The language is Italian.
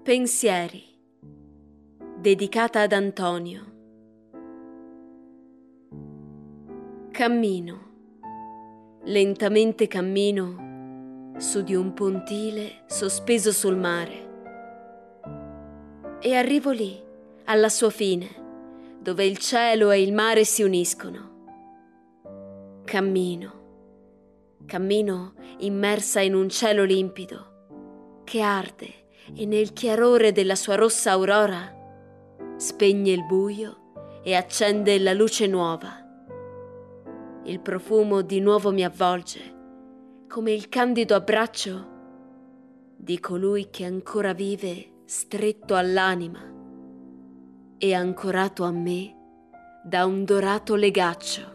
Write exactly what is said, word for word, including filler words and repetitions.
Pensieri, dedicata ad Antonio. Cammino, lentamente cammino su di un pontile sospeso sul mare e arrivo lì, alla sua fine, dove il cielo e il mare si uniscono. Cammino, cammino immersa in un cielo limpido che arde e nel chiarore della sua rossa aurora spegne il buio e accende la luce nuova. Il profumo di nuovo mi avvolge come il candido abbraccio di colui che ancora vive stretto all'anima e ancorato a me da un dorato legaccio.